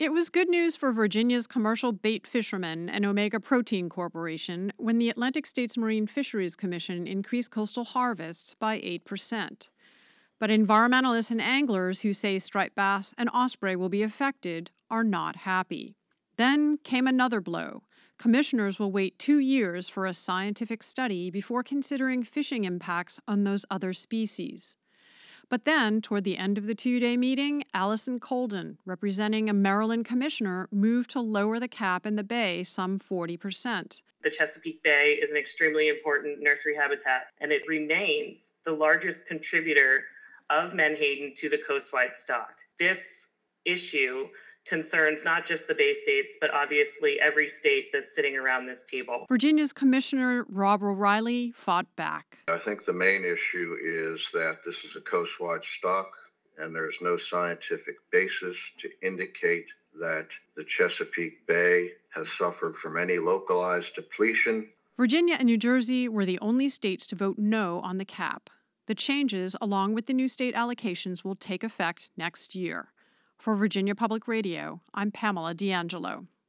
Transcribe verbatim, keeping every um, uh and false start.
It was good news for Virginia's commercial bait fishermen and Omega Protein Corporation when the Atlantic States Marine Fisheries Commission increased coastal harvests by eight percent. But environmentalists and anglers who say striped bass and osprey will be affected are not happy. Then came another blow. Commissioners will wait two years for a scientific study before considering fishing impacts on those other species. But then, toward the end of the two-day meeting, Allison Colden, representing a Maryland commissioner, moved to lower the cap in the bay some forty percent. The Chesapeake Bay is an extremely important nursery habitat, and it remains the largest contributor of menhaden to the coastwide stock. This issue concerns not just the Bay States, but obviously every state that's sitting around this table. Virginia's Commissioner Rob O'Reilly fought back. I think the main issue is that this is a coastwide stock, and there's no scientific basis to indicate that the Chesapeake Bay has suffered from any localized depletion. Virginia and New Jersey were the only states to vote no on the cap. The changes, along with the new state allocations, will take effect next year. For Virginia Public Radio, I'm Pamela D'Angelo.